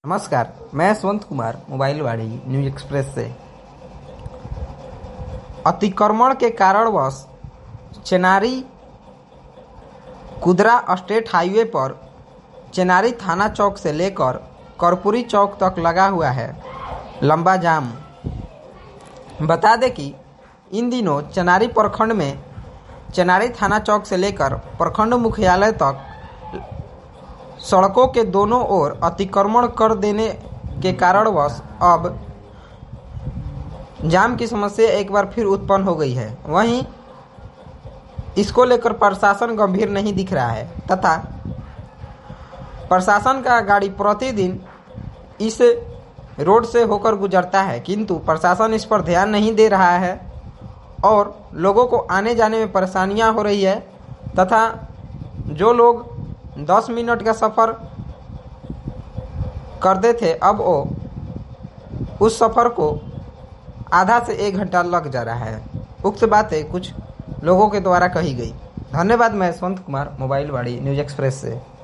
नमस्कार, मैं यशवंत कुमार मोबाइल वाड़ी न्यूज एक्सप्रेस से। अतिक्रमण के कारणवश चेनारी कुदरा स्टेट हाईवे पर चेनारी थाना चौक से लेकर कर्पूरी चौक तक लगा हुआ है लंबा जाम। बता दें कि इन दिनों चेनारी प्रखंड में चेनारी थाना चौक से लेकर प्रखंड मुख्यालय तक सड़कों के दोनों ओर अतिक्रमण कर देने के कारणवश अब जाम की समस्या एक बार फिर उत्पन्न हो गई है। वहीं इसको लेकर प्रशासन गंभीर नहीं दिख रहा है तथा प्रशासन का गाड़ी प्रतिदिन इस रोड से होकर गुजरता है, किंतु प्रशासन इस पर ध्यान नहीं दे रहा है और लोगों को आने जाने में परेशानियां हो रही है तथा जो लोग 10 मिनट का सफ़र करते थे अब वो उस सफ़र को आधा से 1 घंटा लग जा रहा है। उक्त बातें कुछ लोगों के द्वारा कही गई। धन्यवाद। मैं यशवंत कुमार मोबाइल वाड़ी न्यूज एक्सप्रेस से।